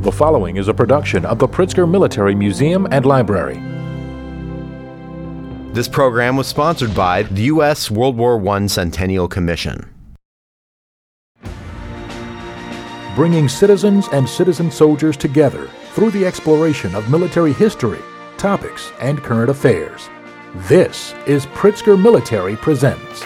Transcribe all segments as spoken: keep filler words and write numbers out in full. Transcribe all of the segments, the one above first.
The following is a production of the Pritzker Military Museum and Library. This program was sponsored by the U S World War One Centennial Commission. Bringing citizens and citizen soldiers together through the exploration of military history, topics, and current affairs. This is Pritzker Military Presents.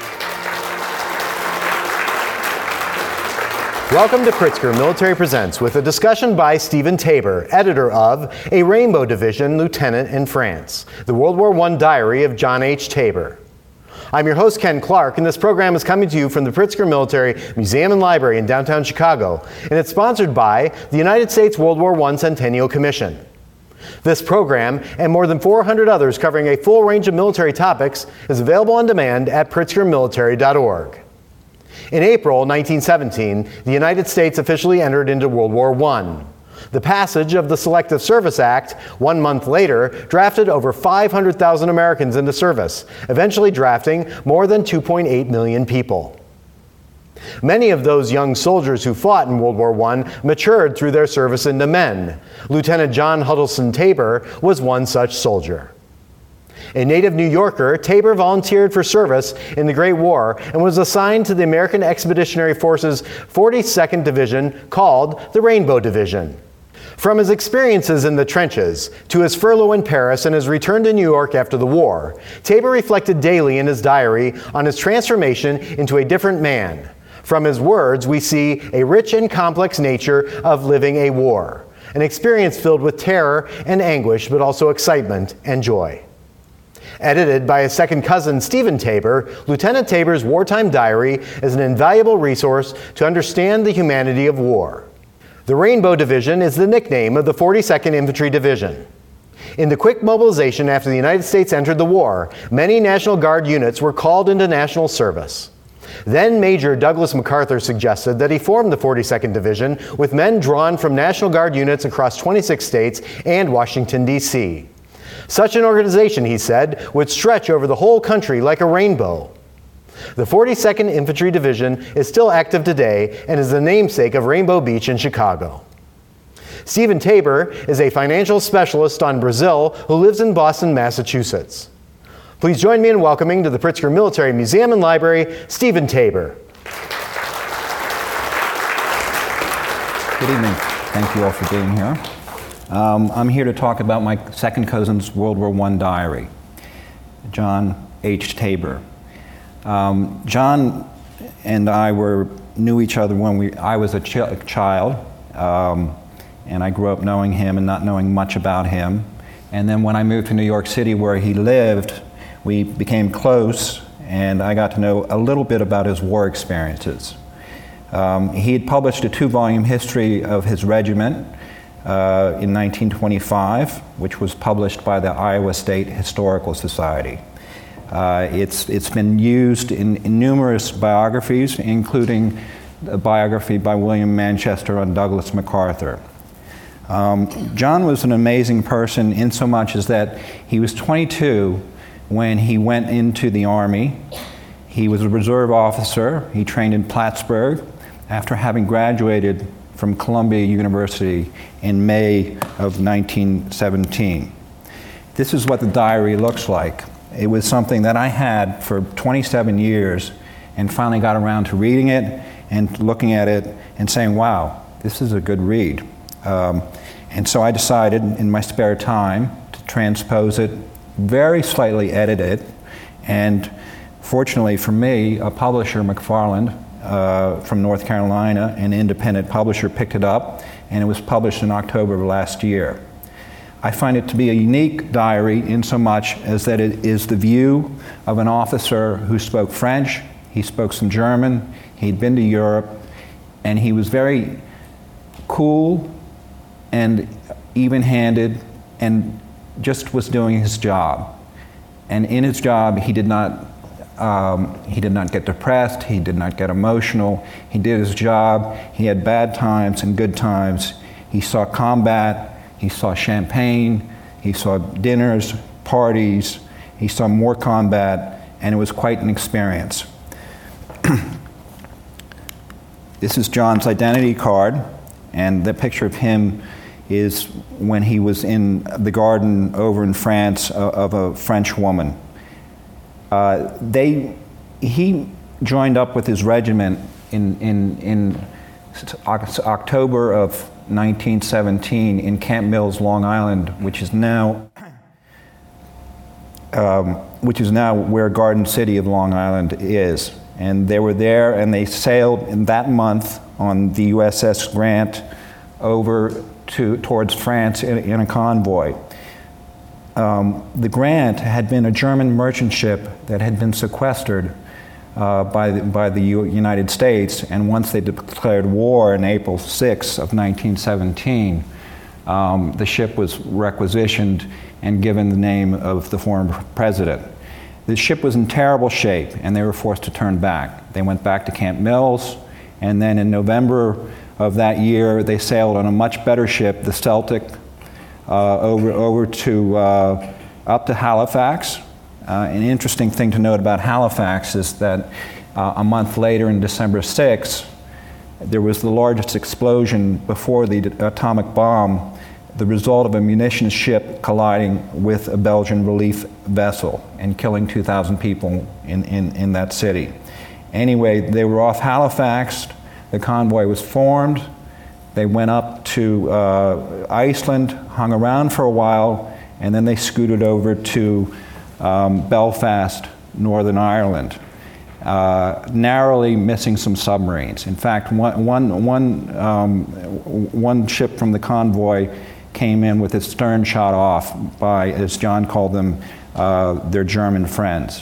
Welcome to Pritzker Military Presents with a discussion by Stephen Tabor, editor of A Rainbow Division Lieutenant in France, the World War One Diary of John H. Tabor. I'm your host, Ken Clark, and this program is coming to you from the Pritzker Military Museum and Library in downtown Chicago, and it's sponsored by the United States World War One Centennial Commission. This program, and more than four hundred others covering a full range of military topics, is available on demand at pritzker military dot org. In April nineteen seventeen, the United States officially entered into World War One. The passage of the Selective Service Act, one month later, drafted over five hundred thousand Americans into service, eventually drafting more than two point eight million people. Many of those young soldiers who fought in World War One matured through their service into men. Lieutenant John Huddleston Tabor was one such soldier. A native New Yorker, Tabor volunteered for service in the Great War and was assigned to the American Expeditionary Force's forty-second Division, called the Rainbow Division. From his experiences in the trenches to his furlough in Paris and his return to New York after the war, Tabor reflected daily in his diary on his transformation into a different man. From his words, we see a rich and complex nature of living a war, an experience filled with terror and anguish, but also excitement and joy. Edited by his second cousin, Stephen Tabor, Lieutenant Tabor's wartime diary is an invaluable resource to understand the humanity of war. The Rainbow Division is the nickname of the forty-second Infantry Division. In the quick mobilization after the United States entered the war, many National Guard units were called into national service. Then Major Douglas MacArthur suggested that he form the forty-second Division with men drawn from National Guard units across twenty-six states and Washington, D C Such an organization, he said, would stretch over the whole country like a rainbow. The forty-second Infantry Division is still active today and is the namesake of Rainbow Beach in Chicago. Stephen Tabor is a financial specialist on Brazil who lives in Boston, Massachusetts. Please join me in welcoming to the Pritzker Military Museum and Library, Stephen Tabor. Good evening. Thank you all for being here. Um, I'm here to talk about my second cousin's World War One diary, John H. Tabor. Um, John and I were knew each other when we I was a ch- child, um, and I grew up knowing him and not knowing much about him. And then when I moved to New York City, where he lived, we became close, and I got to know a little bit about his war experiences. Um, he had published a two-volume history of his regiment Uh, in nineteen twenty-five, which was published by the Iowa State Historical Society. Uh, it's it's been used in, in numerous biographies, including a biography by William Manchester on Douglas MacArthur. Um, John was an amazing person in so much as that he was twenty-two when he went into the Army. He was a reserve officer. He trained in Plattsburgh after having graduated from Columbia University in May of nineteen seventeen. This is what the diary looks like. It was something that I had for twenty-seven years and finally got around to reading it and looking at it and saying, wow, this is a good read. Um, and so I decided in my spare time to transpose it, very slightly edit it, and fortunately for me, a publisher, McFarland, Uh, from North Carolina, an independent publisher, picked it up, and it was published in October of last year. I find it to be a unique diary in so much as that it is the view of an officer who spoke French, he spoke some German, he'd been to Europe, and he was very cool and even-handed and just was doing his job. And in his job, he did not Um, he did not get depressed, he did not get emotional, he did his job, he had bad times and good times. He saw combat, he saw champagne, he saw dinners, parties, he saw more combat, and it was quite an experience. This is John's identity card, and the picture of him is when he was in the garden over in France uh, of a French woman. Uh, they, he joined up with his regiment in, in, in October of nineteen seventeen in Camp Mills, Long Island, which is now um, which is now where Garden City of Long Island is. And they were there, and they sailed in that month on the U S S Grant over to towards France in, in a convoy. Um, the Grant had been a German merchant ship that had been sequestered uh, by the, by the U- United States, and once they declared war on April sixth of nineteen seventeen, um, the ship was requisitioned and given the name of the former president. The ship was in terrible shape, and they were forced to turn back. They went back to Camp Mills, and then in November of that year, they sailed on a much better ship, the Celtic, uh, over over to uh, up to Halifax. Uh, an interesting thing to note about Halifax is that uh, a month later, in December sixth, there was the largest explosion before the atomic bomb, the result of a munitions ship colliding with a Belgian relief vessel and killing two thousand people in, in, in that city. Anyway, they were off Halifax. The convoy was formed. They went up to uh, Iceland, hung around for a while, and then they scooted over to um, Belfast, Northern Ireland, uh, narrowly missing some submarines. In fact, one, one, one, um, one ship from the convoy came in with its stern shot off by, as John called them, uh, their German friends.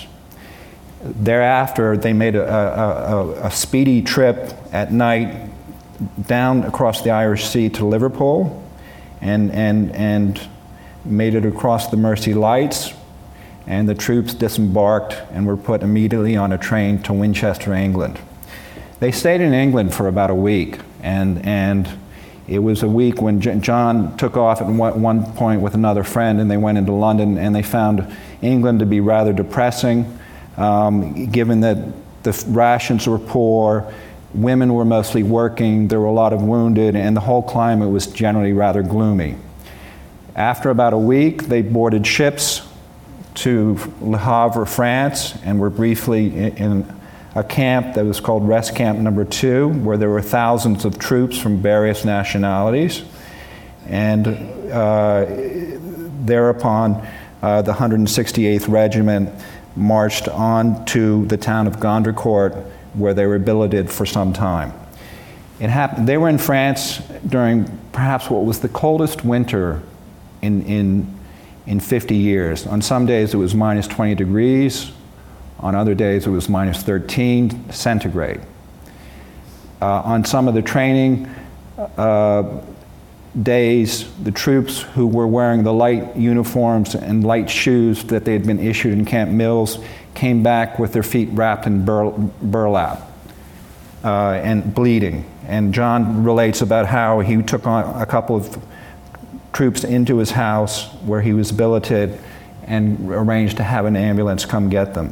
Thereafter, they made a, a, a, a speedy trip at night down across the Irish Sea to Liverpool and, and, and made it across the Mersey Lights, and the troops disembarked and were put immediately on a train to Winchester, England. They stayed in England for about a week, and, and it was a week when J- John took off at one, one point with another friend, and they went into London, and they found England to be rather depressing. Um, given that the rations were poor, women were mostly working, there were a lot of wounded, and the whole climate was generally rather gloomy. After about a week, they boarded ships to Le Havre, France, and were briefly in, in a camp that was called Rest Camp Number Two, where there were thousands of troops from various nationalities. And uh, thereupon, uh, the one hundred sixty-eighth Regiment marched on to the town of Gondricourt, where they were billeted for some time. It happened, they were in France during perhaps what was the coldest winter in, in, in fifty years. On some days it was minus twenty degrees, on other days it was minus thirteen centigrade. Uh, on some of the training uh, days, the troops who were wearing the light uniforms and light shoes that they had been issued in Camp Mills came back with their feet wrapped in bur- burlap uh, and bleeding. And John relates about how he took on a couple of troops into his house where he was billeted and arranged to have an ambulance come get them.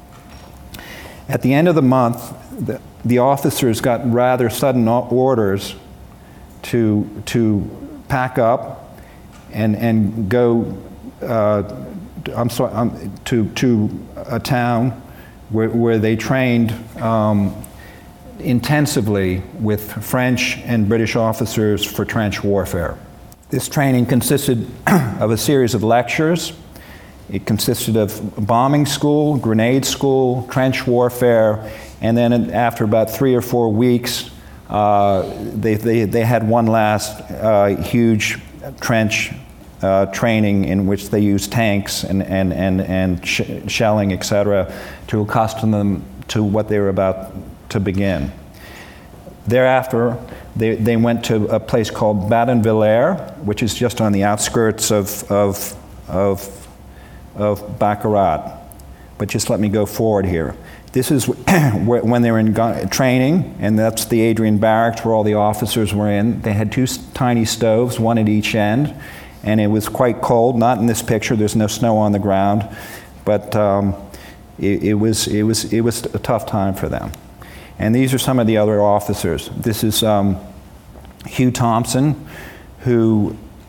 At the end of the month, the, the officers got rather sudden orders to to pack up and and go uh, I'm sorry um, to to a town where where they trained um, intensively with French and British officers for trench warfare. This training consisted of a series of lectures. It consisted of bombing school, grenade school, trench warfare, and then after about three or four weeks, Uh, they, they, they had one last uh, huge trench uh, training in which they used tanks and, and, and, and sh- shelling, et cetera, to accustom them to what they were about to begin. Thereafter, they, they went to a place called Badonvillers, which is just on the outskirts of, of, of, of Baccarat. But just let me go forward here. This is when they were in training, and that's the Adrian Barracks where all the officers were in. They had two tiny stoves, one at each end, and it was quite cold. Not in this picture, there's no snow on the ground, but um, it, it was it was it was a tough time for them. And these are some of the other officers. This is um, Hugh Thompson, who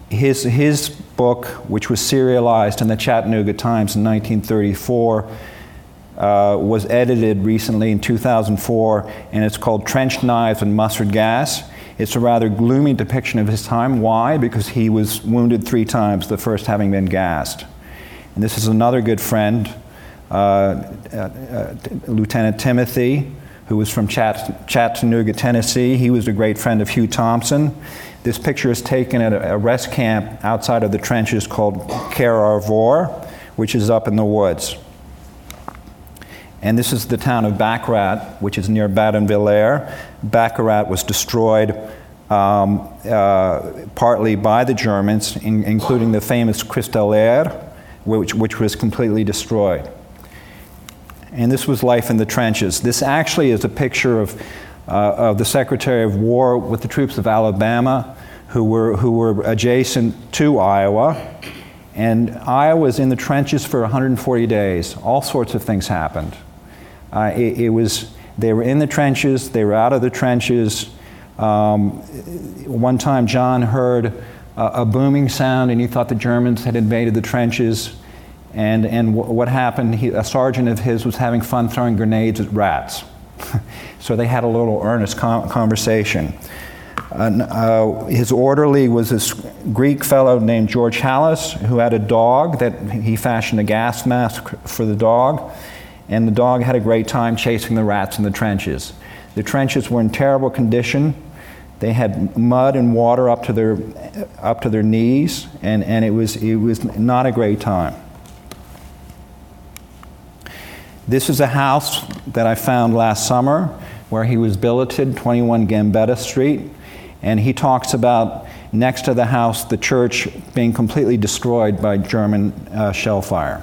his, his book, which was serialized in the Chattanooga Times in nineteen thirty-four, uh, was edited recently in two thousand four, and it's called Trench Knives and Mustard Gas. It's a rather gloomy depiction of his time. Why? Because he was wounded three times, the first having been gassed. And this is another good friend, uh, uh, uh, Lieutenant Timothy, who was from Chatt- Chattanooga, Tennessee. He was a great friend of Hugh Thompson. This picture is taken at a, a rest camp outside of the trenches called Ker Arvor, which is up in the woods. And this is the town of Baccarat, which is near Baden-Villiers. Baccarat was destroyed um, uh, partly by the Germans, in, including the famous Kristallnacht, which, which was completely destroyed. And this was life in the trenches. This actually is a picture of, uh, of the Secretary of War with the troops of Alabama who were, who were adjacent to Iowa. And Iowa was in the trenches for one hundred forty days. All sorts of things happened. Uh, it, it was, they were in the trenches, they were out of the trenches. Um, one time John heard a, a booming sound and he thought the Germans had invaded the trenches. And, and w- what happened, he, a sergeant of his was having fun throwing grenades at rats. So they had a little earnest com- conversation. Uh, uh, his orderly was this Greek fellow named George Hallis, who had a dog that he fashioned a gas mask for the dog. And the dog had a great time chasing the rats in the trenches. The trenches were in terrible condition. They had mud and water up to their up to their knees, and, and it was it was not a great time. This is a house that I found last summer where he was billeted, twenty-one Gambetta Street, and he talks about next to the house the church being completely destroyed by German uh, shell fire.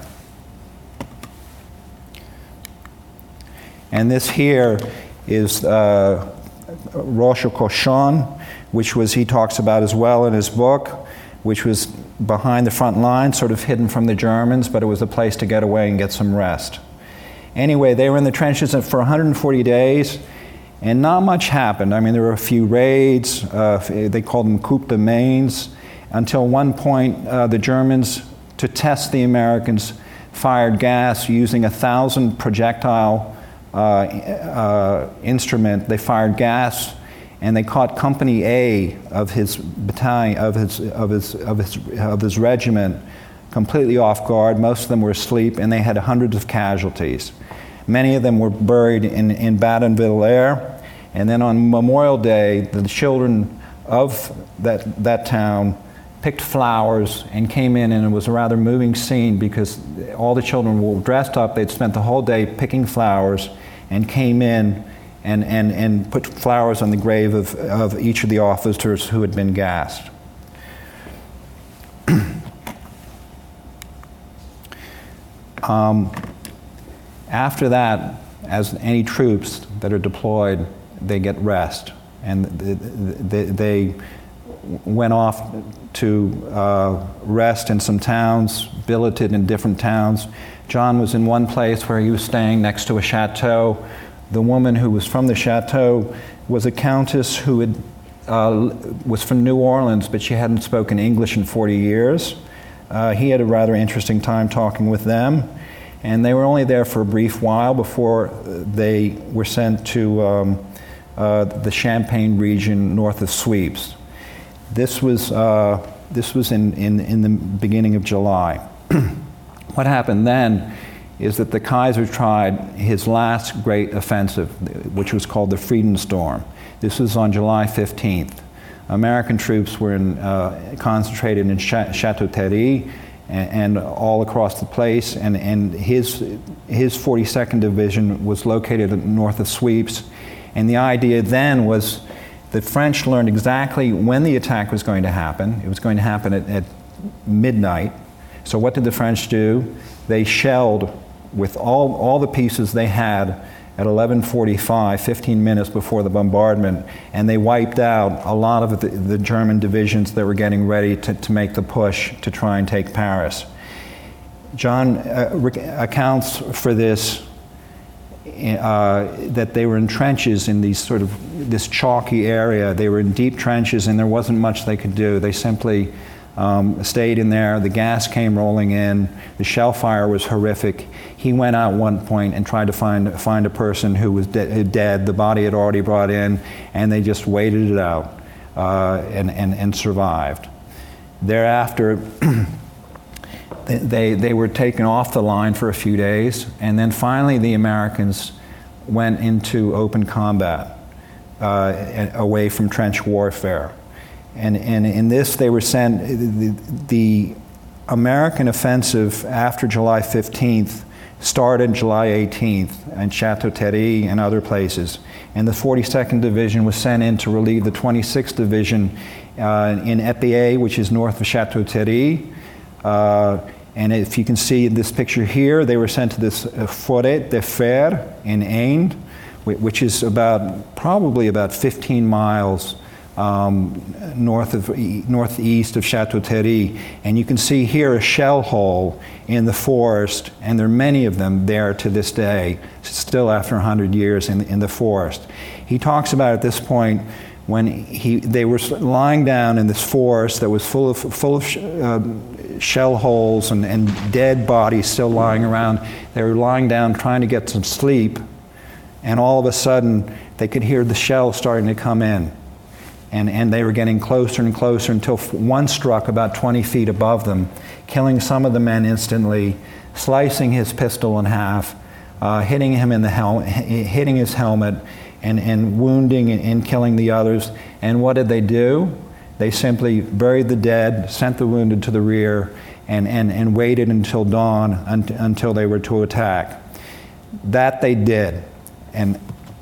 And this here is uh, Rosh Hashanah, which was, he talks about as well in his book, which was behind the front line, sort of hidden from the Germans, but it was a place to get away and get some rest. Anyway, they were in the trenches for one hundred forty days, and not much happened. I mean, there were a few raids, uh, they called them coup de mains, until one point uh, the Germans, to test the Americans, fired gas using a thousand projectile Uh, uh, instrument. They fired gas, and they caught Company A of his battalion, of his of his of his of his regiment, completely off guard. Most of them were asleep, and they had hundreds of casualties. Many of them were buried in in Baden-Villiers, and then on Memorial Day, the children of that that town picked flowers and came in, and it was a rather moving scene because all the children were dressed up. They'd spent the whole day picking flowers and came in and, and, and put flowers on the grave of, of each of the officers who had been gassed. um, after that, as any troops that are deployed, they get rest. And they, they went off to uh, rest in some towns, billeted in different towns. John was in one place where he was staying next to a chateau. The woman who was from the chateau was a countess who had, uh, was from New Orleans, but she hadn't spoken English in forty years. Uh, he had a rather interesting time talking with them, and they were only there for a brief while before they were sent to um, uh, the Champagne region north of Suippes. This was uh, this was in, in, in the beginning of July. What happened then is that the Kaiser tried his last great offensive, which was called the Friedensturm. This was on July fifteenth. American troops were in, uh, concentrated in Ch- Chateau-Thierry and, and all across the place, and, and his, his forty-second Division was located north of Suippes. And the idea then was the French learned exactly when the attack was going to happen. It was going to happen at, at midnight. So what did the French do? They shelled with all, all the pieces they had at eleven forty-five, fifteen minutes before the bombardment, and they wiped out a lot of the, the German divisions that were getting ready to, to make the push to try and take Paris. John uh, rec- accounts for this, uh, that they were in trenches in these sort of, this chalky area. They were in deep trenches and there wasn't much they could do. They simply um, stayed in there. The gas came rolling in. The shell fire was horrific. He went out at one point and tried to find find a person who was de- dead. The body had already brought in, and they just waited it out uh, and, and, and survived. Thereafter, they, they were taken off the line for a few days, and then finally the Americans went into open combat uh, away from trench warfare. And, and in this they were sent, the, the American offensive after July fifteenth started July eighteenth in Château-Thierry and other places. And the forty-second Division was sent in to relieve the twenty-sixth Division uh, in Épinay, which is north of Château-Thierry. Uh, and if you can see in this picture here, they were sent to this uh, Forêt de Fer in Aisne, which is about, probably about fifteen miles um, north of, northeast of Château-Thierry. And you can see here a shell hole in the forest, and there are many of them there to this day, still after one hundred years in, in the forest. He talks about at this point when he, they were lying down in this forest that was full of, full of sh- uh, shell holes and, and dead bodies still lying around. They were lying down trying to get some sleep, and all of a sudden they could hear the shells starting to come in. And, and they were getting closer and closer until one struck about twenty feet above them, killing some of the men instantly, slicing his pistol in half, uh, hitting him in the hel- hitting his helmet, and, and wounding and, and killing the others. And what did they do? They simply buried the dead, sent the wounded to the rear, and, and, and waited until dawn un- until they were to attack. That they did. And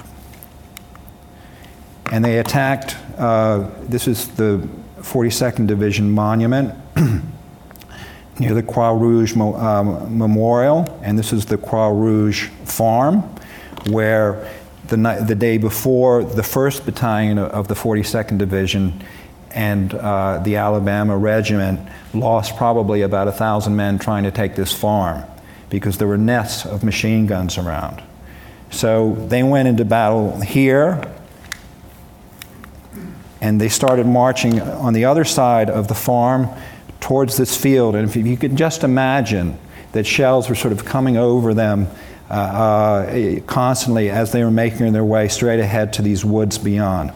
And they attacked, uh, this is the forty-second Division monument near the Croix Rouge Mo- um, Memorial, and this is the Croix Rouge farm, where the, night, the day before, the first Battalion of the forty-second Division and uh, the Alabama Regiment lost probably about a thousand men trying to take this farm because there were nests of machine guns around. So they went into battle here, and they started marching on the other side of the farm towards this field. And if you could just imagine that shells were sort of coming over them uh, uh, constantly as they were making their way straight ahead to these woods beyond.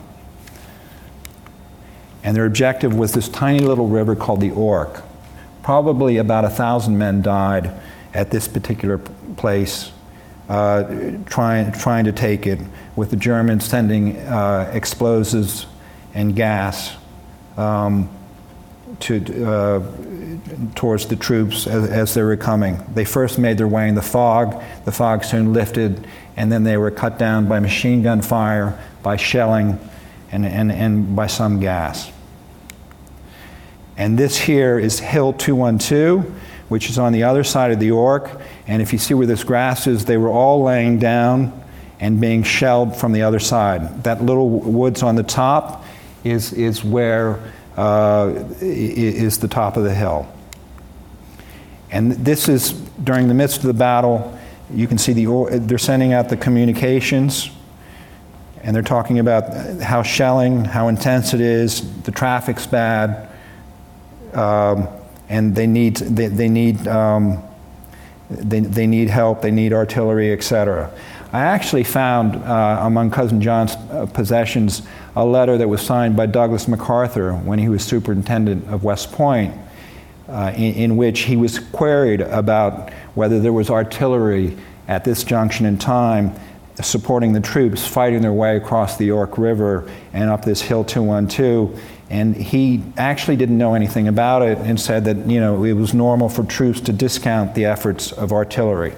And their objective was this tiny little river called the Ourcq. Probably about a thousand men died at this particular place uh, trying, trying to take it, with the Germans sending uh, explosives and gas um, to uh, towards the troops as, as they were coming. They first made their way in the fog. The fog soon lifted, and then they were cut down by machine gun fire, by shelling, and, and, and by some gas. And this here is Hill two twelve, which is on the other side of the Ourcq. And if you see where this grass is, they were all laying down and being shelled from the other side. That little woods on the top is, is where uh, is the top of the hill. And this is during the midst of the battle. You can see the they're sending out the communications, and they're talking about how shelling, how intense it is, the traffic's bad, um, and they need they, they need um, they they need help, they need artillery, et cetera. I actually found uh, among Cousin John's uh, possessions a letter that was signed by Douglas MacArthur when he was superintendent of West Point, uh, in, in which he was queried about whether there was artillery at this junction in time supporting the troops fighting their way across the Ourcq River and up this Hill two twelve. And he actually didn't know anything about it and said that, you know, it was normal for troops to discount the efforts of artillery.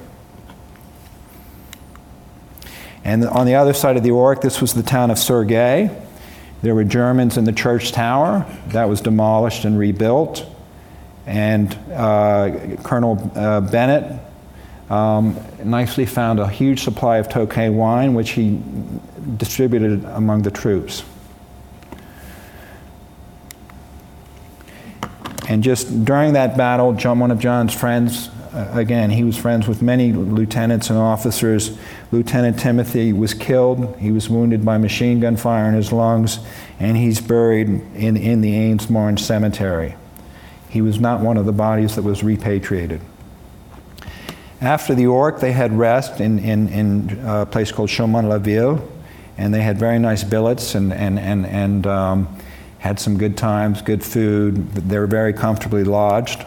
And on the other side of the Ourcq, this was the town of Serguet. There were Germans in the church tower. That was demolished and rebuilt. And uh, Colonel uh, Bennett um, nicely found a huge supply of Tokay wine, which he distributed among the troops. And just during that battle, John, one of John's friends, uh, again, he was friends with many lieutenants and officers. Lieutenant Timothy was killed. He was wounded by machine gun fire in his lungs, and he's buried in, in the Aisne-Marne Cemetery. He was not one of the bodies that was repatriated. After the Ourcq, they had rest in, in, in a place called Chaumont-la-Ville, and they had very nice billets and, and, and, and um, had some good times, good food. They were very comfortably lodged.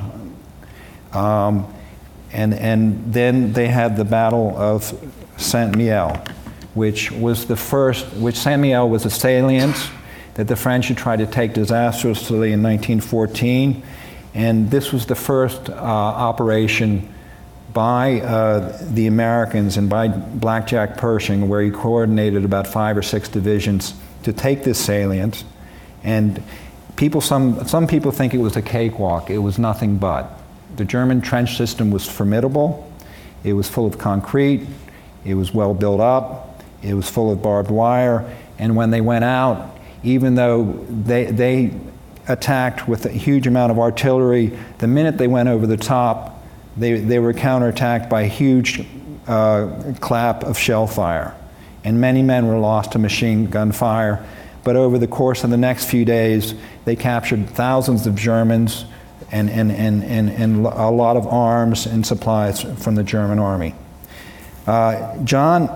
Um, and, and then they had the Battle of Saint-Mihiel, which was the first, which Saint-Mihiel was a salient that the French had tried to take disastrously in nineteen fourteen. And this was the first uh, operation by uh, the Americans and by Blackjack Pershing, where he coordinated about five or six divisions to take this salient. And people, some, some people think it was a cakewalk. It was nothing but. The German trench system was formidable. It was full of concrete. It was well built up. It was full of barbed wire. And when they went out, even though they, they attacked with a huge amount of artillery, the minute they went over the top, they, they were counterattacked by a huge uh, clap of shell fire. And many men were lost to machine gun fire. But over the course of the next few days, they captured thousands of Germans and, and, and, and, and a lot of arms and supplies from the German army. Uh, John,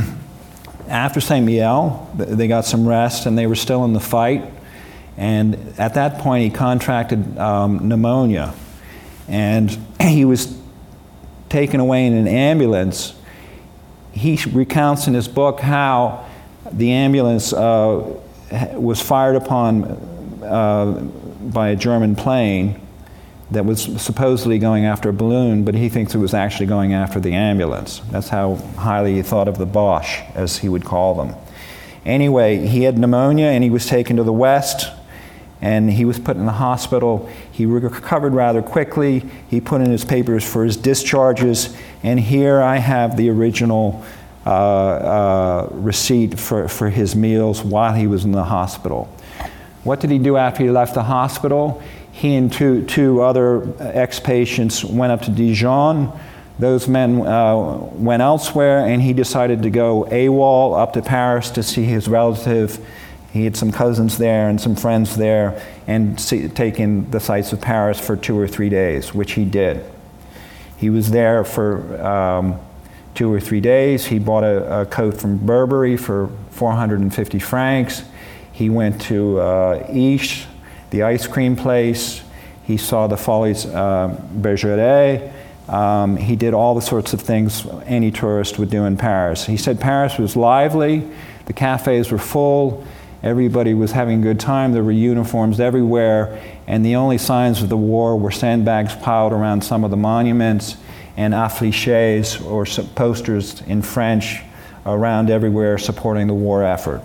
after Saint-Mihiel, they got some rest and they were still in the fight. And at that point, he contracted um, pneumonia. And he was taken away in an ambulance. He recounts in his book how the ambulance uh, was fired upon uh, by a German plane that was supposedly going after a balloon, but he thinks it was actually going after the ambulance. That's how highly he thought of the Boche, as he would call them. Anyway, he had pneumonia and he was taken to the West, and he was put in the hospital. He recovered rather quickly. He put in his papers for his discharges, and here I have the original uh, uh, receipt for, for his meals while he was in the hospital. What did he do after he left the hospital? He and two, two other ex-patients went up to Dijon. Those men uh, went elsewhere, and he decided to go AWOL up to Paris to see his relative. He had some cousins there and some friends there, and see, take in the sights of Paris for two or three days, which he did. He was there for um, two or three days. He bought a, a coat from Burberry for four hundred fifty francs. He went to uh, Isch, the ice cream place. He saw the Folies uh, Bergeret. Um, he did all the sorts of things any tourist would do in Paris. He said Paris was lively, the cafes were full, everybody was having a good time, there were uniforms everywhere, and the only signs of the war were sandbags piled around some of the monuments and affiches, or posters in French, around everywhere supporting the war effort.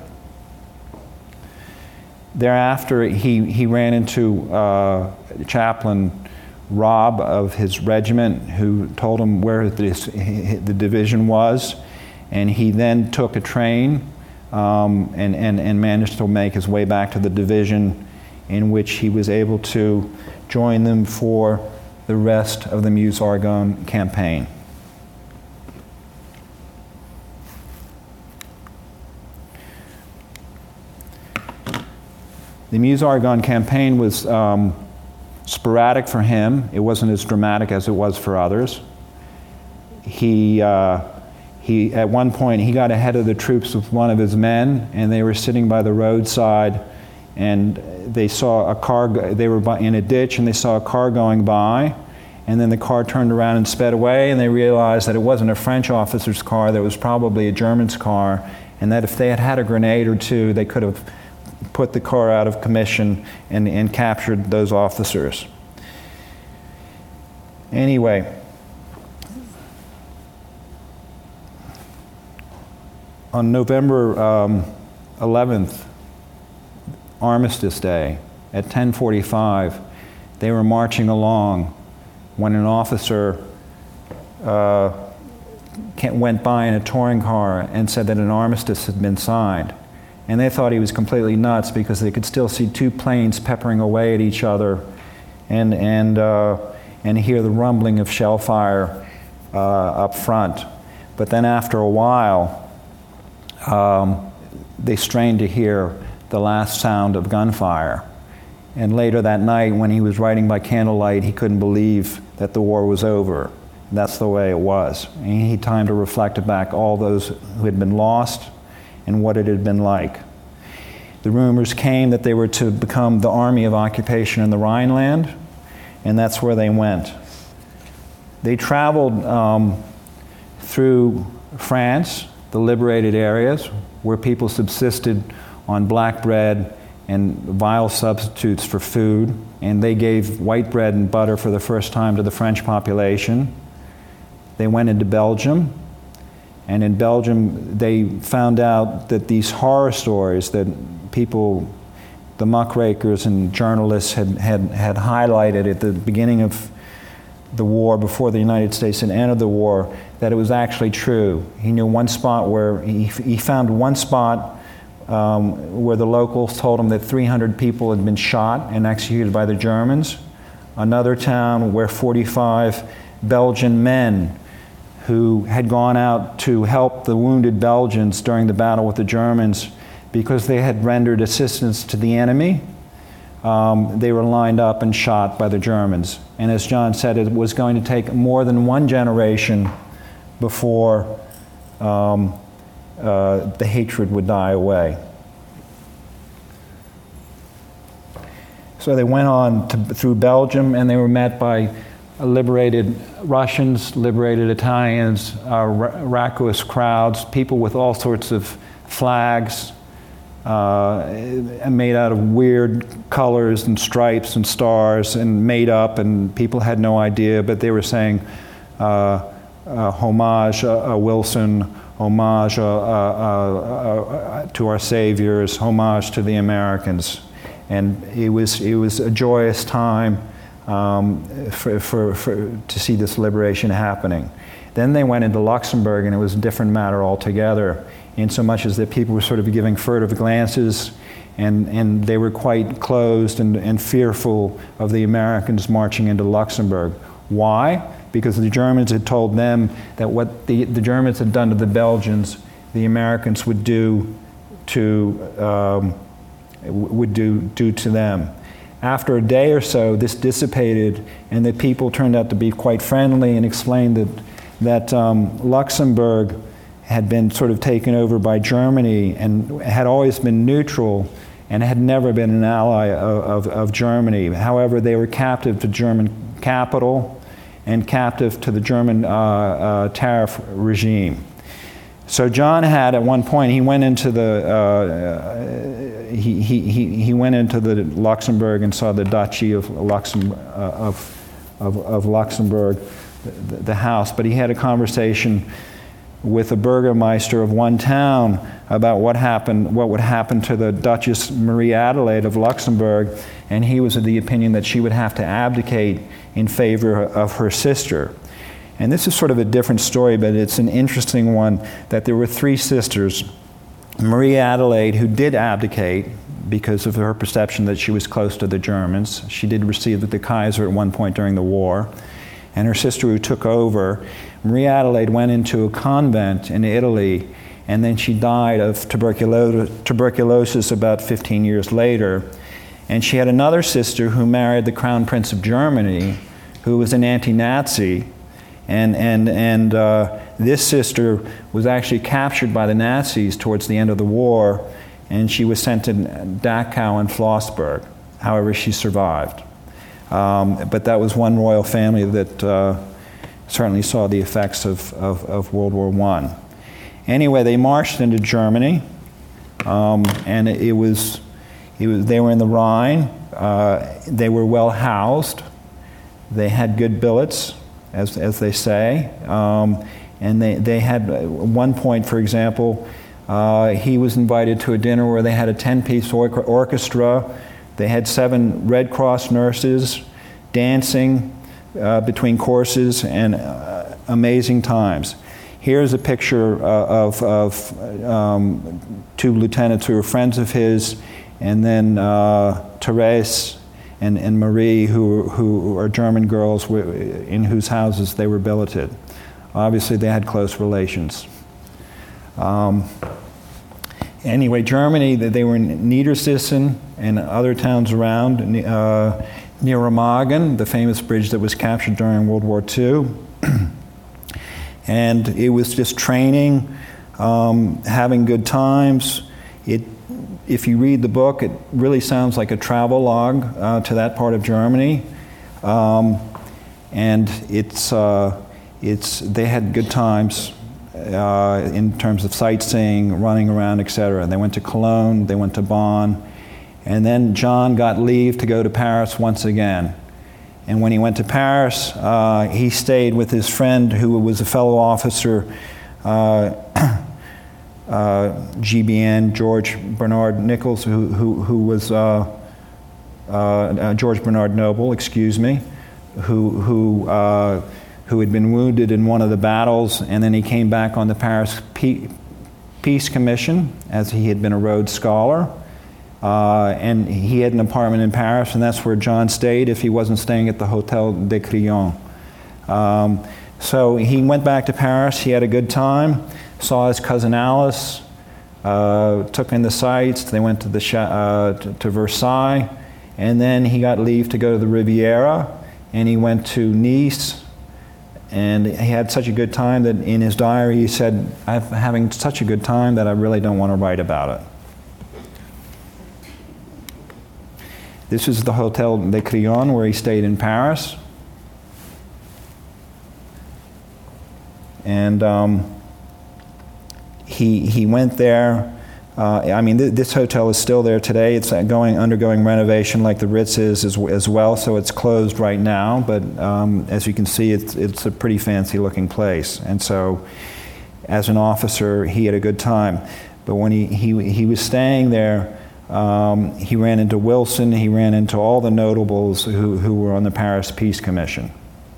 Thereafter, he, he ran into uh, Chaplain Robb of his regiment, who told him where this, the division was, and he then took a train um, and, and, and managed to make his way back to the division, in which he was able to join them for the rest of the Meuse-Argonne campaign. The Meuse-Argonne campaign was um, sporadic for him. It wasn't as dramatic as it was for others. He, uh, he, at one point, he got ahead of the troops with one of his men, and they were sitting by the roadside, and they saw a car, they were in a ditch, and they saw a car going by, and then the car turned around and sped away, and they realized that it wasn't a French officer's car, that it was probably a German's car, and that if they had had a grenade or two, they could have put the car out of commission and, and captured those officers. Anyway, on November um, eleventh, Armistice Day, at ten forty-five, they were marching along when an officer uh, went by in a touring car and said that an armistice had been signed. And they thought he was completely nuts, because they could still see two planes peppering away at each other, and and uh, and hear the rumbling of shell fire uh, up front. But then after a while, um, they strained to hear the last sound of gunfire, And later that night, when he was writing by candlelight, he couldn't believe that the war was over. That's the way it was. And he had time to reflect back all those who had been lost and what it had been like. The rumors came that they were to become the army of occupation in the Rhineland, and that's where they went. They traveled um, through France, the liberated areas, where people subsisted on black bread and vile substitutes for food, and they gave white bread and butter for the first time to the French population. They went into Belgium, and in Belgium they found out that these horror stories that people, the muckrakers and journalists had, had, had highlighted at the beginning of the war, before the United States had entered the war, that it was actually true. He knew one spot where, he, he found one spot um, where the locals told him that three hundred people had been shot and executed by the Germans. Another town where forty-five Belgian men who had gone out to help the wounded Belgians during the battle with the Germans, because they had rendered assistance to the enemy, um, they were lined up and shot by the Germans. And as John said, it was going to take more than one generation before um, uh, the hatred would die away. So they went on to, through Belgium, and they were met by liberated Russians, liberated Italians, uh, raucous crowds, people with all sorts of flags uh, made out of weird colors and stripes and stars and made up, and people had no idea, but they were saying uh, uh, homage uh, uh, Wilson, homage uh, uh, uh, to our saviors, homage to the Americans. And it was, it was a joyous time Um, for, for, for, to see this liberation happening. Then they went into Luxembourg, and it was a different matter altogether, in so much as that people were sort of giving furtive glances, and, and they were quite closed and, and fearful of the Americans marching into Luxembourg. Why? Because the Germans had told them that what the, the Germans had done to the Belgians, the Americans would do to, um, would do, do to them. After a day or so, this dissipated, and the people turned out to be quite friendly and explained that, that um, Luxembourg had been sort of taken over by Germany and had always been neutral and had never been an ally of, of, of Germany. However, they were captive to German capital and captive to the German uh, uh, tariff regime. So John had, at one point, he went into the uh, he, he, he went into the Luxembourg and saw the Duchy of, Luxem, uh, of, of, of Luxembourg, the, the house. But he had a conversation with the burgomaster of one town about what happened, what would happen to the Duchess Marie Adelaide of Luxembourg, and he was of the opinion that she would have to abdicate in favor of her sister. And this is sort of a different story, but it's an interesting one, that there were three sisters. Marie Adelaide, who did abdicate because of her perception that she was close to the Germans. She did receive the Kaiser at one point during the war. And her sister, who took over, Marie Adelaide, went into a convent in Italy, and then she died of tuberculo- tuberculosis about fifteen years later. And she had another sister who married the Crown Prince of Germany, who was an anti-Nazi. And, and, and uh, this sister was actually captured by the Nazis towards the end of the war, and she was sent to Dachau and Flossburg. However, she survived. Um, but that was one royal family that uh, certainly saw the effects of, of, of World War One. Anyway, they marched into Germany, um, and it, it, was, it was, they were in the Rhine. Uh, they were well housed. They had good billets, as, as they say. Um, and they, they had, at one point, for example, uh, he was invited to a dinner where they had a ten-piece or- orchestra. They had seven Red Cross nurses dancing uh, between courses, and uh, amazing times. Here's a picture uh, of, of um, two lieutenants who were friends of his, and then uh, Therese and, and Marie, who, who are German girls in whose houses they were billeted. Obviously, they had close relations. Um, anyway, Germany, they were in Niedersachsen and other towns around, uh, near Remagen, the famous bridge that was captured during World War Two. And it was just training, um, having good times. It, if you read the book, it really sounds like a travel log uh, to that part of Germany. Um, and it's, uh, it's, they had good times uh, in terms of sightseeing, running around, et cetera. They went to Cologne, they went to Bonn, and then John got leave to go to Paris once again. And when he went to Paris, uh, he stayed with his friend who was a fellow officer, uh, uh, G B N, George Bernard Nichols, who, who, who was uh, uh, uh, George Bernard Noble, excuse me, who, who, uh, who had been wounded in one of the battles, and then he came back on the Paris Peace Commission, as he had been a Rhodes Scholar. Uh, and he had an apartment in Paris, and that's where John stayed if he wasn't staying at the Hotel de Crillon. Um, so he went back to Paris, he had a good time, saw his cousin Alice, uh, took in the sights, they went to, the uh, to, to Versailles, and then he got leave to go to the Riviera, and he went to Nice, and he had such a good time that in his diary he said, "I'm having such a good time that I really don't want to write about it." This is the Hotel de Crillon where he stayed in Paris. And um, he, he went there. Uh, I mean, th this hotel is still there today. It's going undergoing renovation like the Ritz is as, as well, so it's closed right now. But um, as you can see, it's, it's a pretty fancy looking place. And so as an officer, he had a good time. But when he, he, he was staying there, Um, he ran into Wilson, he ran into all the notables who, who were on the Paris Peace Commission.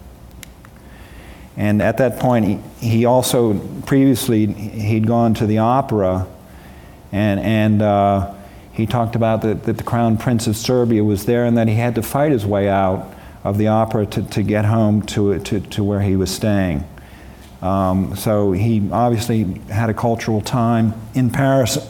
And at that point, he, he also, previously, he'd gone to the opera, and, and uh, he talked about that, that the Crown Prince of Serbia was there and that he had to fight his way out of the opera to, to get home to, to, to where he was staying. Um, so he obviously had a cultural time in Paris.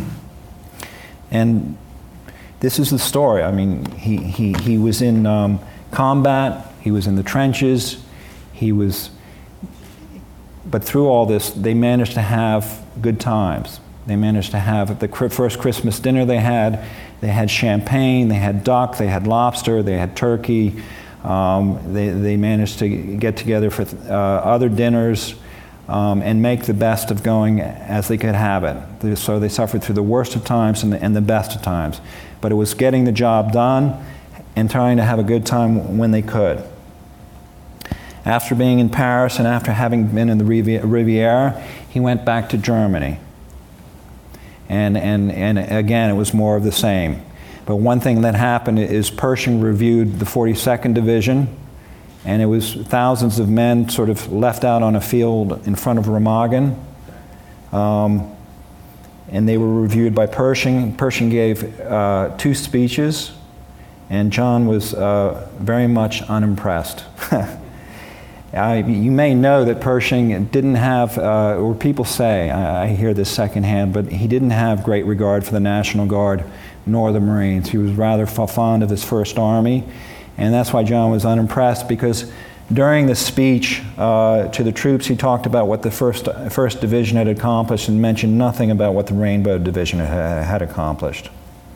And this is the story. I mean, he, he, he was in um, combat, he was in the trenches, he was, but through all this, they managed to have good times. They managed to have, at the first Christmas dinner they had, they had champagne, they had duck, they had lobster, they had turkey. Um, they, they managed to get together for uh, other dinners. Um, and make the best of going as they could have it. So they suffered through the worst of times and the, and the best of times. But it was getting the job done and trying to have a good time when they could. After being in Paris and after having been in the Riviera, he went back to Germany. And, and, and again, it was more of the same. But one thing that happened is Pershing reviewed the forty-second Division, and it was thousands of men sort of left out on a field in front of Remagen. Um, and they were reviewed by Pershing. Pershing gave uh, two speeches, and John was uh, very much unimpressed. I, you may know that Pershing didn't have, uh, or people say, I, I hear this secondhand, but he didn't have great regard for the National Guard nor the Marines. He was rather fond of his First Army. And that's why John was unimpressed, because during the speech uh, to the troops, he talked about what the first, first Division had accomplished and mentioned nothing about what the Rainbow Division had, had accomplished.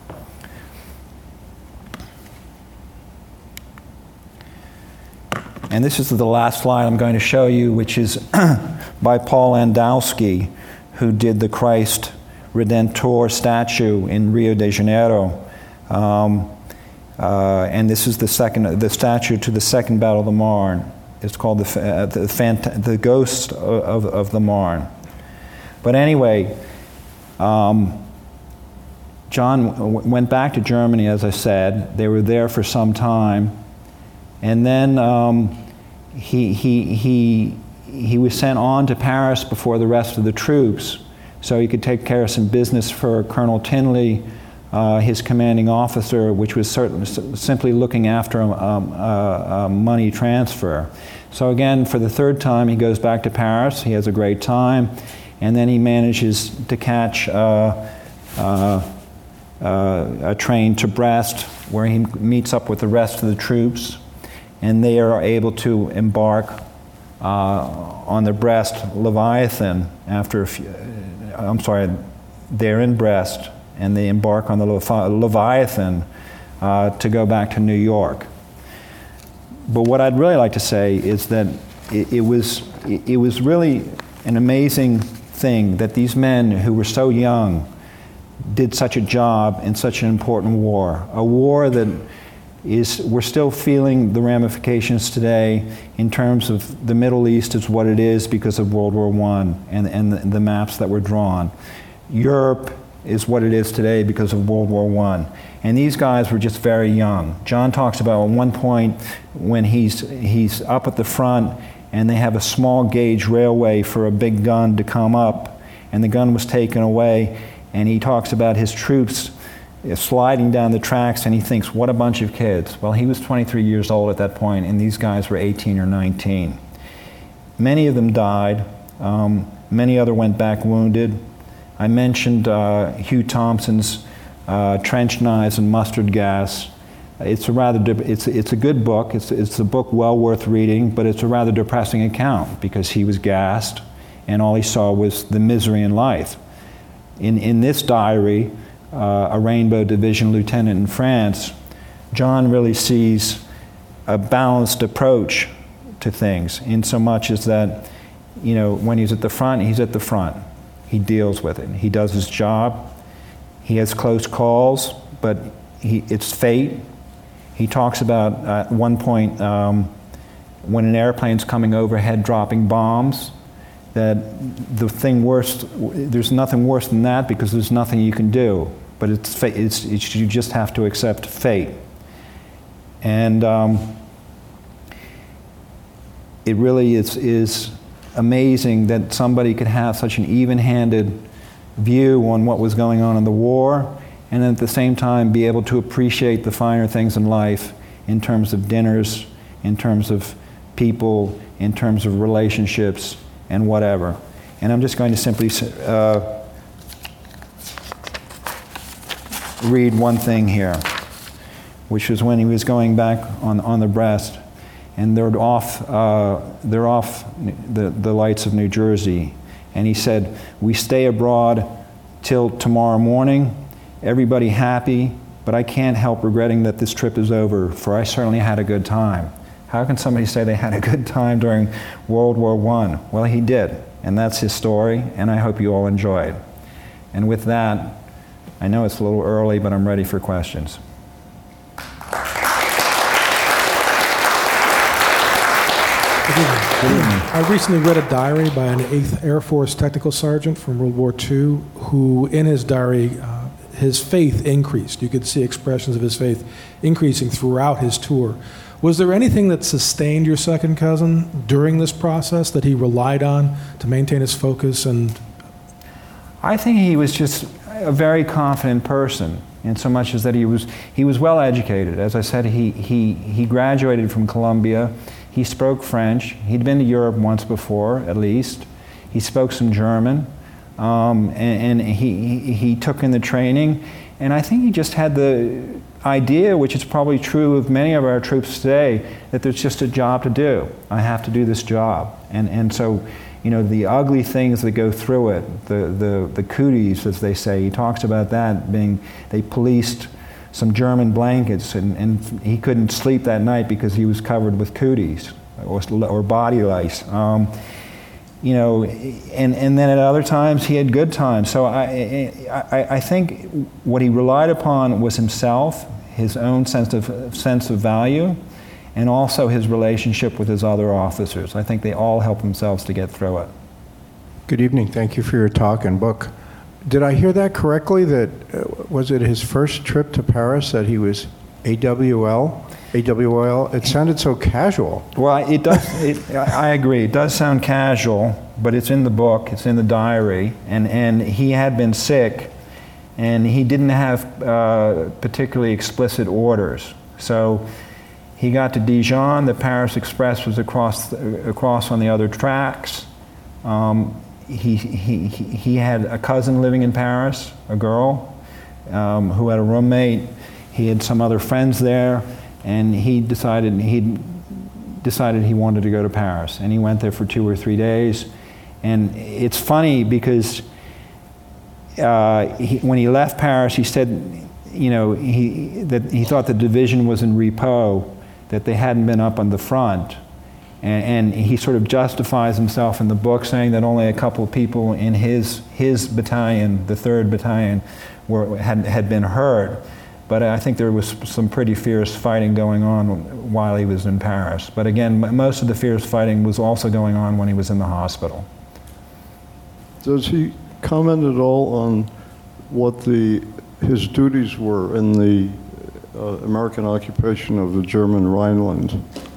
And this is the last slide I'm going to show you, which is by Paul Andowski, who did the Christ Redentor statue in Rio de Janeiro. Um, Uh, and this is the second, the statue to the Second Battle of the Marne. It's called the uh, the, Phant- the Ghost of, of the Marne. But anyway, um, John w- went back to Germany, as I said. They were there for some time, and then um, he he he he was sent on to Paris before the rest of the troops, so he could take care of some business for Colonel Tinley, Uh, his commanding officer, which was certain, simply looking after a, um, a, a money transfer. So again, for the third time, he goes back to Paris. He has a great time, and then he manages to catch uh, uh, uh, a train to Brest, where he meets up with the rest of the troops, and they are able to embark uh, on the Brest Leviathan after a few, uh, I'm sorry, they're in Brest, and they embark on the Leviathan uh, to go back to New York. But what I'd really like to say is that it, it was it, it was really an amazing thing that these men who were so young did such a job in such an important war, a war that is, we're still feeling the ramifications today in terms of the Middle East is what it is because of World War One and, and the, the maps that were drawn. Europe is what it is today because of World War One. And these guys were just very young. John talks about at one point when he's, he's up at the front and they have a small gauge railway for a big gun to come up, and the gun was taken away, and he talks about his troops sliding down the tracks, and he thinks, what a bunch of kids. Well, he was twenty-three years old at that point, and these guys were eighteen or nineteen. Many of them died. Um, many other went back wounded. I mentioned uh, Hugh Thompson's uh, Trench Knives and Mustard Gas. It's a rather, de- it's, it's a good book. It's, it's a book well worth reading, but it's a rather depressing account because he was gassed, and all he saw was the misery in life. In, in this diary, uh, a Rainbow Division lieutenant in France, John really sees a balanced approach to things, in so much as that, you know, when he's at the front, he's at the front. He deals with it. He does his job. He has close calls, but he, it's fate. He talks about, uh, at one point, um, when an airplane's coming overhead dropping bombs, that the thing worst, there's nothing worse than that because there's nothing you can do. But it's, fa- it's, it's you just have to accept fate. And um, it really is, is amazing that somebody could have such an even-handed view on what was going on in the war, and at the same time be able to appreciate the finer things in life in terms of dinners, in terms of people, in terms of relationships, and whatever. And I'm just going to simply uh, read one thing here, which was when he was going back on, on the Brest, and they're off, uh, they're off the, the lights of New Jersey. And he said, we stay abroad till tomorrow morning, everybody happy, but I can't help regretting that this trip is over, for I certainly had a good time. How can somebody say they had a good time during World War One? Well, he did, and that's his story, and I hope you all enjoyed. And with that, I know it's a little early, but I'm ready for questions. I recently read a diary by an eighth Air Force technical sergeant from World War Two who, in his diary, uh, his faith increased. You could see expressions of his faith increasing throughout his tour. Was there anything that sustained your second cousin during this process that he relied on to maintain his focus? And I think he was just a very confident person, in so much as that he was he was well educated. As I said, he he he graduated from Columbia. He spoke French. He'd been to Europe once before, at least. He spoke some German, um, and, and he, he he took in the training. And I think he just had the idea, which is probably true of many of our troops today, that there's just a job to do. I have to do this job. And and so, you know, the ugly things that go through it, the the the cooties, as they say, he talks about that being, they policed some German blankets, and, and he couldn't sleep that night because he was covered with cooties or, or body lice. Um, you know, and, and then at other times he had good times. So I, I, I think what he relied upon was himself, his own sense of, sense of value, and also his relationship with his other officers. I think they all helped themselves to get through it. Good evening. Thank you for your talk and book. Did I hear that correctly, that uh, was it his first trip to Paris that he was A W L? A W L? It sounded so casual. Well, it does, it, I agree, it does sound casual, but it's in the book, it's in the diary, and, and he had been sick, and he didn't have uh, particularly explicit orders. So he got to Dijon, the Paris Express was across, across on the other tracks. Um, he, he, he had a cousin living in Paris, a girl, um, who had a roommate. He had some other friends there, and he decided he decided he wanted to go to Paris, and he went there for two or three days. And it's funny because uh, he, when he left Paris, he said, you know, he that he thought the division was in repos, that they hadn't been up on the front. And, and he sort of justifies himself in the book, saying that only a couple of people in his his battalion, the third Battalion, were had had been hurt. But I think there was some pretty fierce fighting going on while he was in Paris. But again, most of the fierce fighting was also going on when he was in the hospital. Does he comment at all on what the his duties were in the uh, American occupation of the German Rhineland?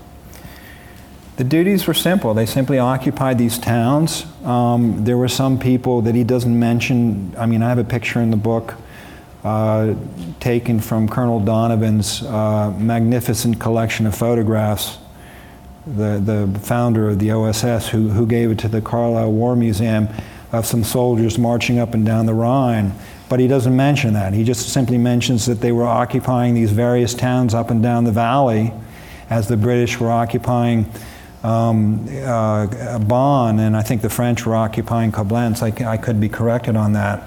The duties were simple. They simply occupied these towns. Um, there were some people that he doesn't mention. I mean, I have a picture in the book uh, taken from Colonel Donovan's uh, magnificent collection of photographs, the, the founder of the O S S, who, who gave it to the Carlisle War Museum, of some soldiers marching up and down the Rhine. But he doesn't mention that. He just simply mentions that they were occupying these various towns up and down the valley as the British were occupying Um, uh, Bonn, and I think the French were occupying Koblenz. I, I could be corrected on that.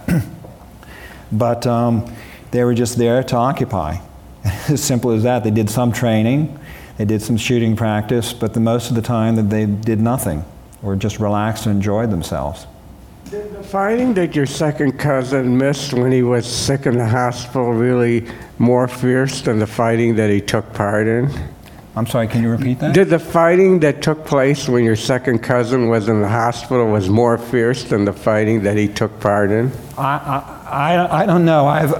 But um, they were just there to occupy. As simple as that. They did some training, they did some shooting practice, but the most of the time that they did nothing, or just relaxed and enjoyed themselves. Did the fighting that your second cousin missed when he was sick in the hospital really more fierce than the fighting that he took part in? I'm sorry, can you repeat that? Did the fighting that took place when your second cousin was in the hospital was more fierce than the fighting that he took part in? I, I, I, I don't know. I've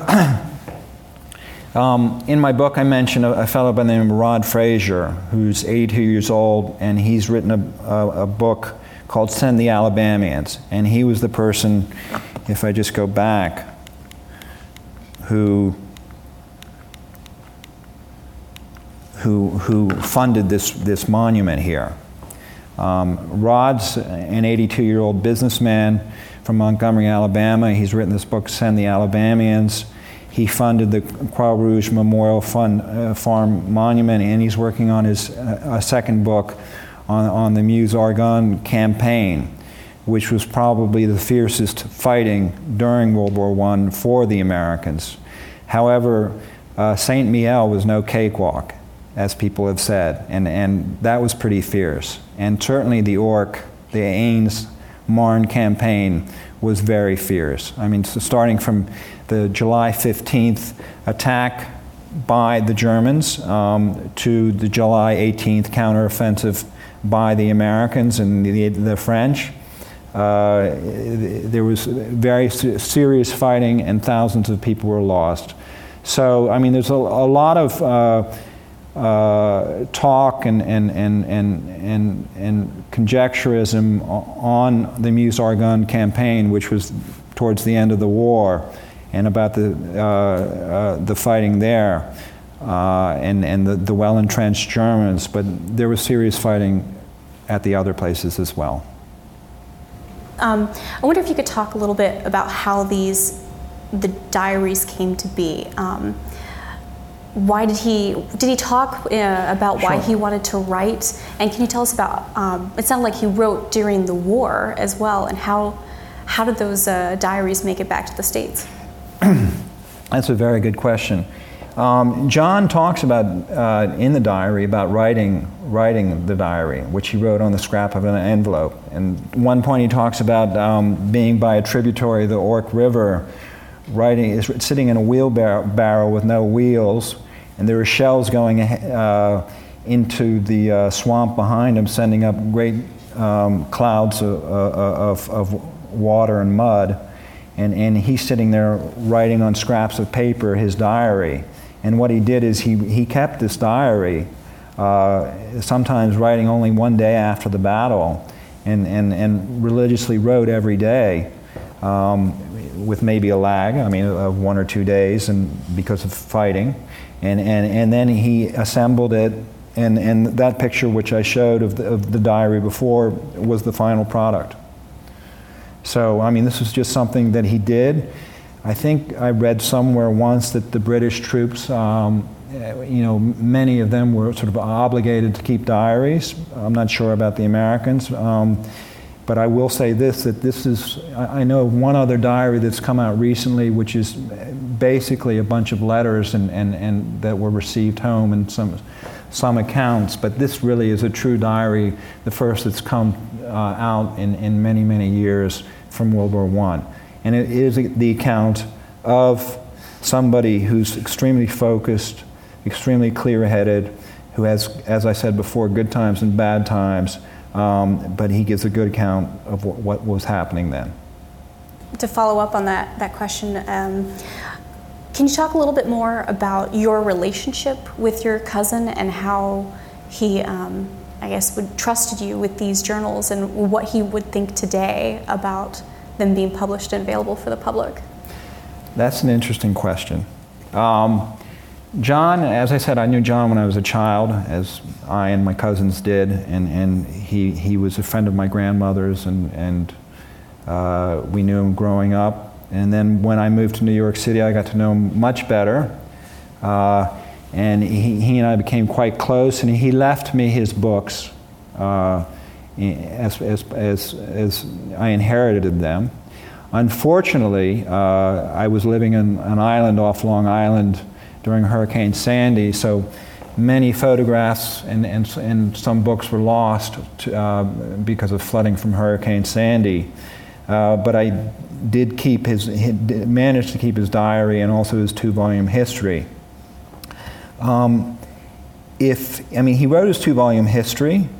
um, in my book I mentioned a, a fellow by the name of Rod Frazier, who's eighty-two years old, and he's written a, a, a book called Send the Alabamians. And he was the person, if I just go back, who who who funded this this monument here. Um, Rod's an eighty-two-year-old businessman from Montgomery, Alabama. He's written this book, Send the Alabamians. He funded the Croix Rouge Memorial Fund, uh, Farm Monument, and he's working on his uh, a second book on, on the Meuse-Argonne campaign, which was probably the fiercest fighting during World War One for the Americans. However, uh, Saint Mihiel was no cakewalk, as people have said, and, and that was pretty fierce. And certainly the Ourcq, the Aisne-Marne campaign was very fierce. I mean, so starting from the July fifteenth attack by the Germans um, to the July eighteenth counteroffensive by the Americans and the, the French, uh, there was very serious fighting and thousands of people were lost. So, I mean, there's a, a lot of uh, Uh, talk and and and and and, and conjecturism on the Meuse-Argonne campaign, which was towards the end of the war, and about the uh, uh, the fighting there, uh, and and the, the well-entrenched Germans. But there was serious fighting at the other places as well. Um, I wonder if you could talk a little bit about how these the diaries came to be. Um, Why did he, did he talk uh, about why Sure. he wanted to write? And can you tell us about, um, it sounded like he wrote during the war as well, and how, how did those uh, diaries make it back to the States? That's a very good question. Um, John talks about, uh, in the diary, about writing, writing the diary, which he wrote on the scrap of an envelope. And one point he talks about um, being by a tributary of the Ourcq River, writing, is sitting in a wheelbarrow with no wheels, and there were shells going uh, into the uh, swamp behind him, sending up great um, clouds of, of, of water and mud, and, and he's sitting there writing on scraps of paper his diary. And what he did is he, he kept this diary, uh, sometimes writing only one day after the battle, and, and, and religiously wrote every day. Um, with maybe a lag, I mean, of one or two days, and because of fighting, and and, and then he assembled it, and, and that picture which I showed of the, of the diary before was the final product. So, I mean, this was just something that he did. I think I read somewhere once that the British troops, um, you know, many of them were sort of obligated to keep diaries. I'm not sure about the Americans. Um, but I will say this, that this is, I know one other diary that's come out recently, which is basically a bunch of letters and, and, and that were received home and some, some accounts, but this really is a true diary, the first that's come uh, out in, in many, many years from World War One. And it is the account of somebody who's extremely focused, extremely clear-headed, who has, as I said before, good times and bad times, um, but he gives a good account of what, what was happening then. To follow up on that, that question, um, can you talk a little bit more about your relationship with your cousin and how he, um, I guess, would trusted you with these journals and what he would think today about them being published and available for the public? That's an interesting question. Um, John, as I said, I knew John when I was a child, as I and my cousins did, and, and he, he was a friend of my grandmother's, and, and uh, we knew him growing up. And then when I moved to New York City, I got to know him much better, uh, and he, he and I became quite close, and he left me his books uh, as, as, as, as I inherited them. Unfortunately, uh, I was living in an island off Long Island during Hurricane Sandy, so many photographs and, and, and some books were lost to, uh, because of flooding from Hurricane Sandy. Uh, but I did keep his, he managed to keep his diary and also his two-volume history. Um, if, I mean, he wrote his two-volume history.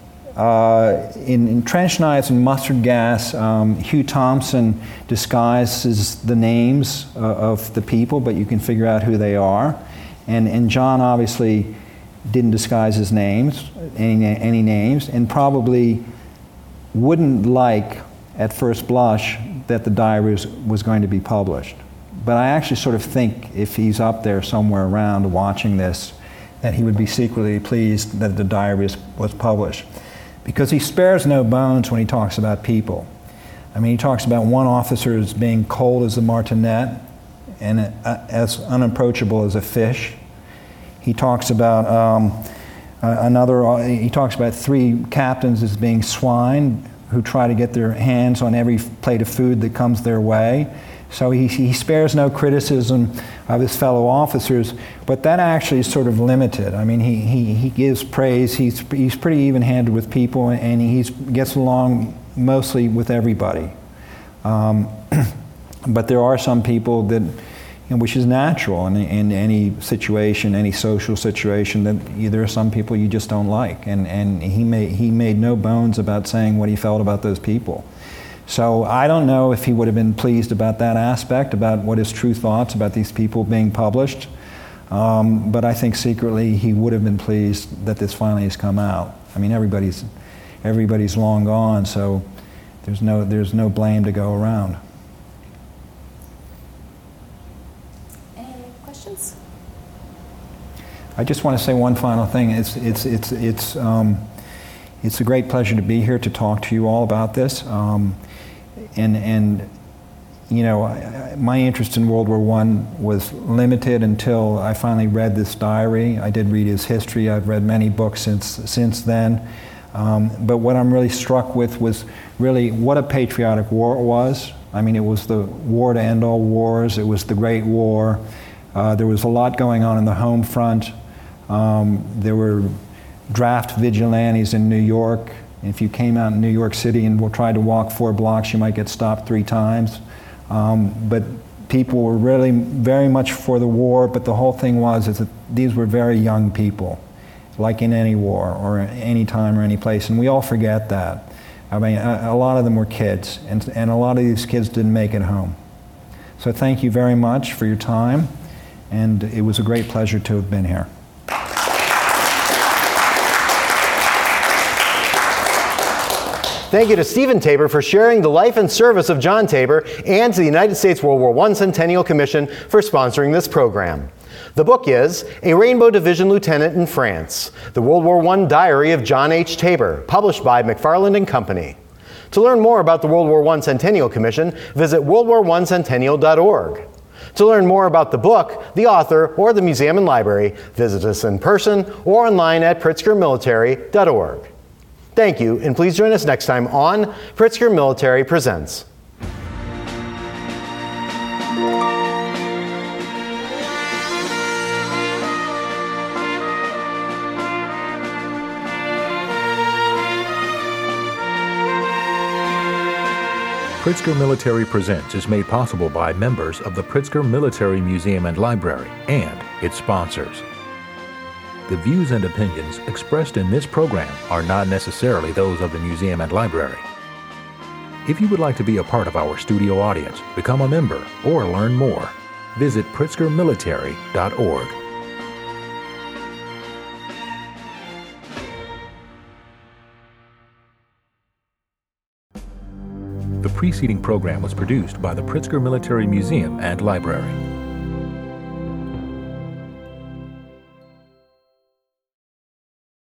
Uh, in, in Trench Knives and Mustard Gas, um, Hugh Thompson disguises the names uh, of the people, but you can figure out who they are. And, and John obviously didn't disguise his names, any, any names, and probably wouldn't like, at first blush, that the diary was, was going to be published. But I actually sort of think if he's up there somewhere around watching this, that he would be secretly pleased that the diary was, was published. Because he spares no bones when he talks about people. I mean, he talks about one officer as being cold as a martinet and uh, as unapproachable as a fish. He talks about um, uh, another, uh, he talks about three captains as being swine who try to get their hands on every plate of food that comes their way. So he, he spares no criticism of his fellow officers, but that actually is sort of limited. I mean, he, he, he gives praise. He's, he's pretty even-handed with people, and he gets along mostly with everybody. Um, but there are some people that, you know, which is natural in, in any situation, any social situation, that there are some people you just don't like. And, and he, made, he made no bones about saying what he felt about those people. So I don't know if he would have been pleased about that aspect, about what his true thoughts about these people being published. Um, but I think secretly he would have been pleased that this finally has come out. I mean, everybody's, everybody's long gone, so there's no, there's no blame to go around. Any questions? I just want to say one final thing. It's, it's, it's, it's, um, it's a great pleasure to be here to talk to you all about this. Um, And, and you know, I, my interest in World War One was limited until I finally read this diary. I did read his history. I've read many books since, since then. Um, but what I'm really struck with was really what a patriotic war it was. I mean, it was the war to end all wars. It was the Great War. Uh, there was a lot going on in the home front. Um, there were draft vigilantes in New York. If you came out in New York City and tried to walk four blocks, you might get stopped three times. Um, but people were really very much for the war, but the whole thing was is that these were very young people, like in any war or any time or any place, and we all forget that. I mean, a, a lot of them were kids, and, and a lot of these kids didn't make it home. So thank you very much for your time, and it was a great pleasure to have been here. Thank you to Stephen Tabor for sharing the life and service of John Tabor, and to the United States World War One Centennial Commission for sponsoring this program. The book is A Rainbow Division Lieutenant in France, The World War One Diary of John H. Tabor, published by McFarland and Company. To learn more about the World War One Centennial Commission, visit world war one centennial dot org. To learn more about the book, the author, or the museum and library, visit us in person or online at pritzker military dot org. Thank you, and please join us next time on Pritzker Military Presents. Pritzker Military Presents is made possible by members of the Pritzker Military Museum and Library and its sponsors. The views and opinions expressed in this program are not necessarily those of the museum and library. If you would like to be a part of our studio audience, become a member, or learn more, visit pritzker military dot org. The preceding program was produced by the Pritzker Military Museum and Library.